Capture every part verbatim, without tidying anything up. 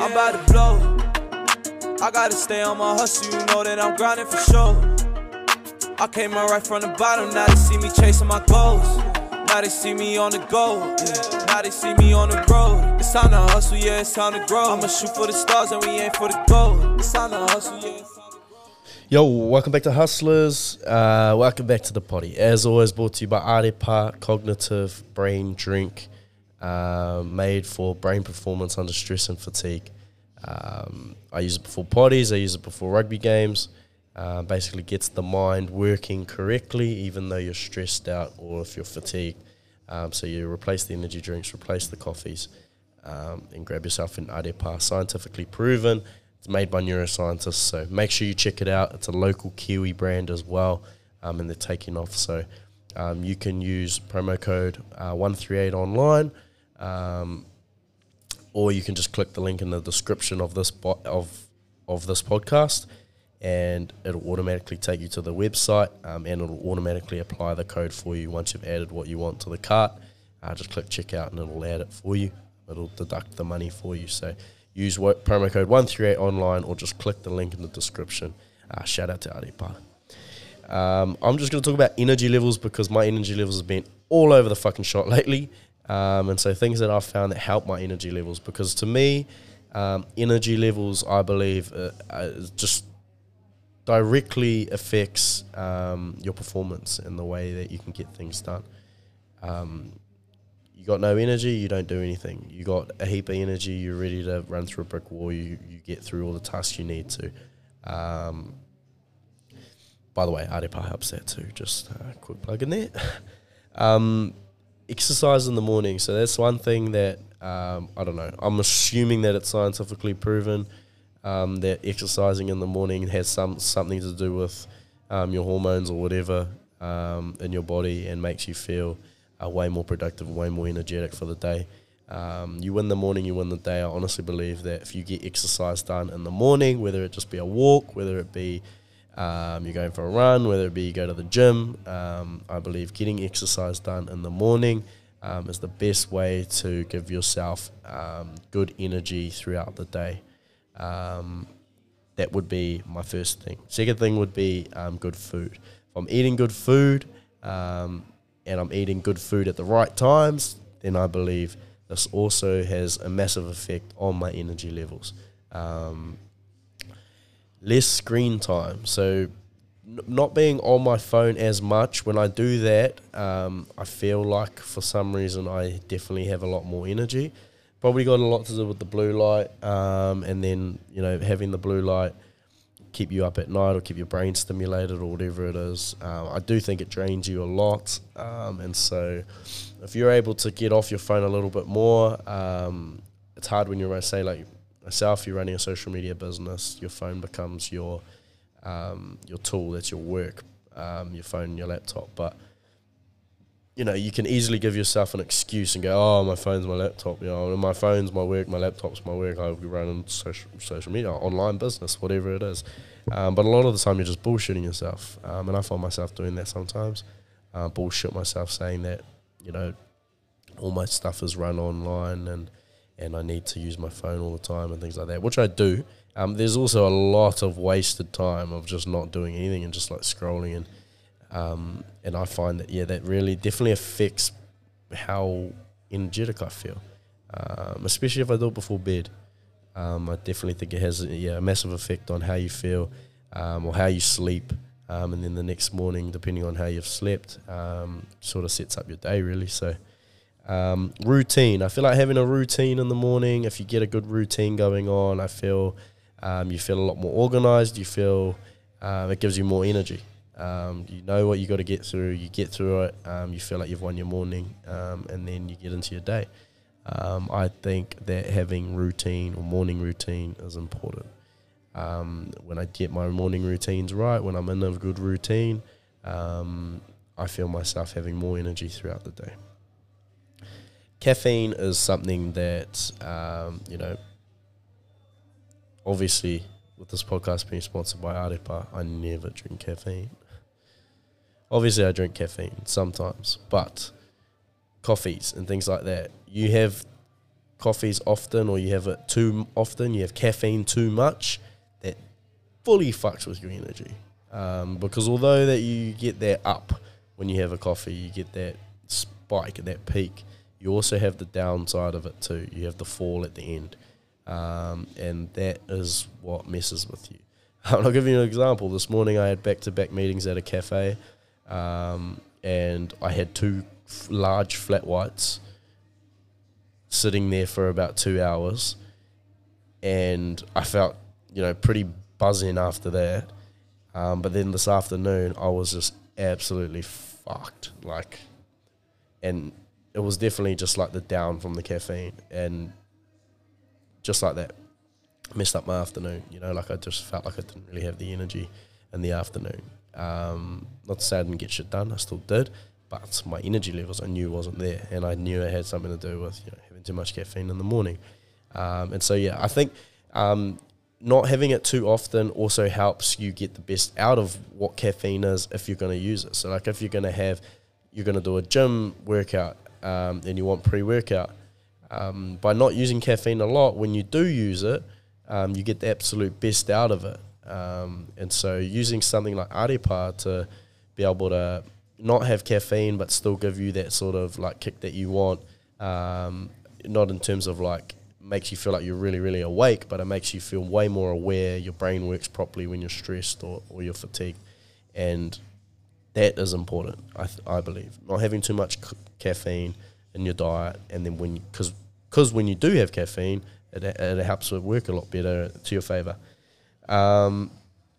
I'm about to blow. I gotta stay on my hustle, you know that I'm grinding for sure. I came up right from the bottom, now they see me chasing my goals. Now they see me on the go, yeah. Now they see me on the road. It's time to hustle, yeah, it's time to grow. I'ma shoot for the stars and we aim for the gold. It's time to hustle, yeah, it's time to grow. Yo, welcome back to Hustlers. Uh, welcome back to the potty. As always, brought to you by Arepa Cognitive Brain Drink, uh, made for brain performance under stress and fatigue. Um, I use it before potties, I use it before rugby games. Uh, basically gets the mind working correctly even though you're stressed out or if you're fatigued. Um, so you replace the energy drinks, replace the coffees, um, and grab yourself an Arepa. Scientifically proven. It's made by neuroscientists, so make sure you check it out. It's a local Kiwi brand as well, um, and they're taking off. So um, you can use promo code uh, one three eight online, um, or you can just click the link in the description of this bo- of of this podcast, and it'll automatically take you to the website, um, and it'll automatically apply the code for you once you've added what you want to the cart. Uh, just click checkout and it'll add it for you. It'll deduct the money for you. So use what, promo code one three eight online, or just click the link in the description. Uh, shout out to Arepa. Um, I'm just going to talk about energy levels because my energy levels have been all over the fucking shot lately. Um, and so things that I've found that help my energy levels, because to me, um, energy levels, I believe, uh, uh, just directly affects um, your performance and the way that you can get things done. Um, you got no energy, you don't do anything. You got a heap of energy, you're ready to run through a brick wall, you, you get through all the tasks you need to. Um, by the way, Arepa helps that too, just a quick plug in there. um, exercise in the morning, so that's one thing that, um, I don't know, I'm assuming that it's scientifically proven. Um, that exercising in the morning has some something to do with um, your hormones or whatever um, in your body, and makes you feel uh, way more productive, way more energetic for the day. Um, you win the morning, you win the day. I honestly believe that if you get exercise done in the morning, whether it just be a walk, whether it be um, you're going for a run, whether it be you go to the gym, um, I believe getting exercise done in the morning um, is the best way to give yourself um, good energy throughout the day. Um, that would be my first thing. Second thing would be um, good food. If I'm eating good food um, and I'm eating good food at the right times, then I believe this also has a massive effect on my energy levels. Um, less screen time. So n- not being on my phone as much. When I do that, um, I feel like for some reason I definitely have a lot more energy. Probably got a lot to do with the blue light, um, and then, you know, having the blue light keep you up at night or keep your brain stimulated or whatever it is. Um, I do think it drains you a lot, um, and so if you're able to get off your phone a little bit more, um, it's hard when you're, say, like myself, you're running a social media business, your phone becomes your um, your tool, that's your work, um, your phone and your laptop, but you know, you can easily give yourself an excuse and go, oh, my phone's my laptop, you know, my phone's my work, my laptop's my work, I'll be running social, social media, online business, whatever it is. Um, but a lot of the time you're just bullshitting yourself. Um, and I find myself doing that sometimes. Uh, bullshit myself saying that, you know, all my stuff is run online and, and I need to use my phone all the time and things like that, which I do. Um, there's also a lot of wasted time of just not doing anything and just like scrolling and Um, and I find that, yeah, that really definitely affects how energetic I feel, um, especially if I do it before bed. Um, I definitely think it has yeah, a massive effect on how you feel um, or how you sleep. Um, and then the next morning, depending on how you've slept, um, sort of sets up your day, really. So um, routine. I feel like having a routine in the morning, if you get a good routine going on, I feel um, you feel a lot more organized. You feel um, it gives you more energy. Um, you know what you got to get through, you get through it, um, you feel like you've won your morning, um, and then you get into your day. Um, I think that having routine or morning routine is important. Um, when I get my morning routines right, when I'm in a good routine, um, I feel myself having more energy throughout the day. Caffeine is something that, um, you know, obviously with this podcast being sponsored by Arepa, I never drink caffeine. Obviously, I drink caffeine sometimes, but coffees and things like that, you have coffees often, or you have it too often, you have caffeine too much, that fully fucks with your energy. Um, because although that you get that up when you have a coffee, you get that spike at that peak, you also have the downside of it too. You have the fall at the end. Um, and that is what messes with you. I'll give you an example. This morning I had back-to-back meetings at a cafe, um, and I had two f- large flat whites sitting there for about two hours, and I felt, you know, pretty buzzing after that. Um, but then this afternoon, I was just absolutely fucked. Like, and it was definitely just like the down from the caffeine, and just like that, messed up my afternoon. You know, like I just felt like I didn't really have the energy in the afternoon. Um, not to say I didn't get shit done, I still did, but my energy levels I knew wasn't there, and I knew it had something to do with, you know, having too much caffeine in the morning. Um, and so yeah, I think um, not having it too often also helps you get the best out of what caffeine is if you're going to use it. So like if you're going to have, you're going to do a gym workout um, and you want pre-workout, um, by not using caffeine a lot, when you do use it, um, you get the absolute best out of it. Um, and so using something like Arepa to be able to not have caffeine but still give you that sort of like kick that you want, um, not in terms of like makes you feel like you're really, really awake, but it makes you feel way more aware, your brain works properly when you're stressed or, or you're fatigued. And that is important, I, th- I believe. Not having too much c- caffeine in your diet, and then when, because because when you do have caffeine, it, it helps it work a lot better to your favour. Um,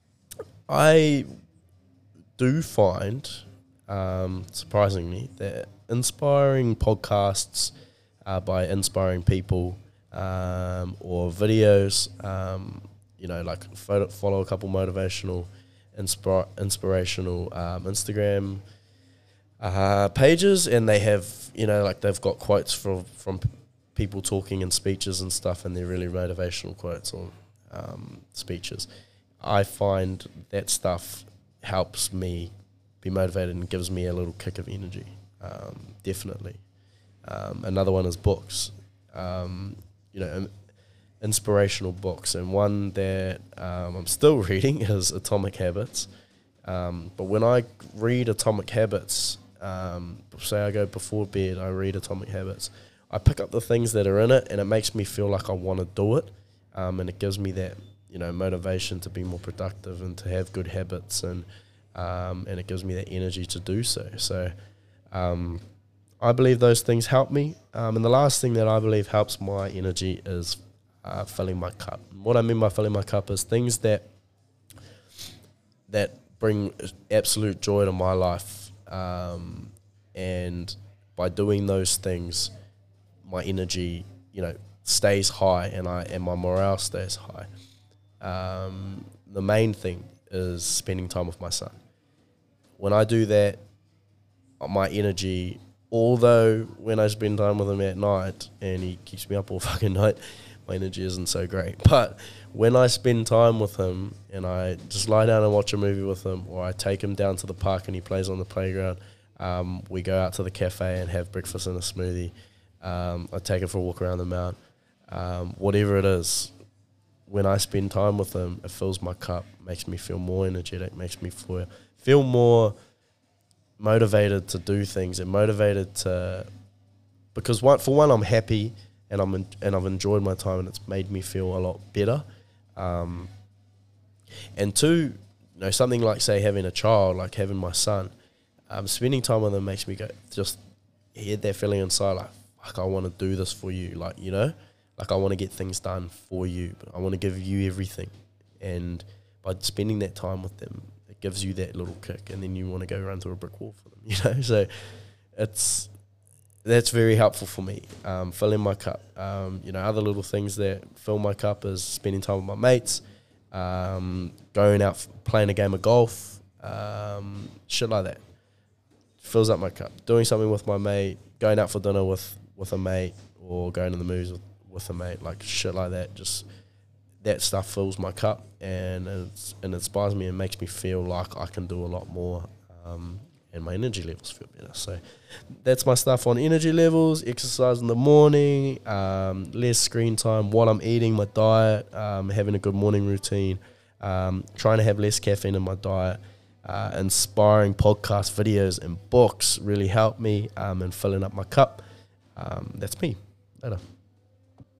I do find, um, surprisingly, that inspiring podcasts uh, by inspiring people, um, or videos, um, you know, like photo, follow a couple motivational, inspire, inspirational um, Instagram uh, pages, and they have, you know, like they've got quotes from from people talking in speeches and stuff, and they're really motivational quotes or um, speeches. I find that stuff helps me be motivated and gives me a little kick of energy, um, definitely. Um, another one is books, um, you know, um, inspirational books, and one that um, I'm still reading is Atomic Habits. Um, but when I read Atomic Habits, um, say I go before bed, I read Atomic Habits, I pick up the things that are in it, and it makes me feel like I want to do it, um, and it gives me that, you know, motivation to be more productive and to have good habits, and um, and it gives me that energy to do so. So um, I believe those things help me. Um, and the last thing that I believe helps my energy is uh, filling my cup. What I mean by filling my cup is things that that bring absolute joy to my life, um, and by doing those things, my energy, you know, stays high, and I and my morale stays high. Um, the main thing is spending time with my son. When I do that, my energy, although when I spend time with him at night and he keeps me up all fucking night, my energy isn't so great. But when I spend time with him and I just lie down and watch a movie with him, or I take him down to the park and he plays on the playground, um, we go out to the cafe and have breakfast and a smoothie, um, I take him for a walk around the mount, um, whatever it is, when I spend time with him, it fills my cup, makes me feel more energetic, makes me feel, feel more motivated to do things and motivated to, because one, for one, I'm happy and I'm in, and I've enjoyed my time, and it's made me feel a lot better. Um, and two, you know, something like, say, having a child, like having my son, um, spending time with him makes me go, just hear that feeling inside, like, fuck, I want to do this for you, like, you know, like I want to get things done for you, but I want to give you everything. And by spending that time with them, it gives you that little kick, and then you want to go run through a brick wall for them, you know. So it's that's very helpful for me, um, filling my cup. Um, you know, other little things that fill my cup is spending time with my mates, um, going out f- playing a game of golf, um, shit like that. Fills up my cup. Doing something with my mate, going out for dinner with, with a mate, or going to the movies with, with a mate, like shit like that. Just that stuff fills my cup, and it's, and inspires me and makes me feel like I can do a lot more, um, and my energy levels feel better. So that's my stuff on energy levels. Exercise in the morning, um, less screen time, what I'm eating, my diet, um, having a good morning routine, um, trying to have less caffeine in my diet. Uh, inspiring podcasts, videos, and books really help me um, in filling up my cup. Um, that's me. Later.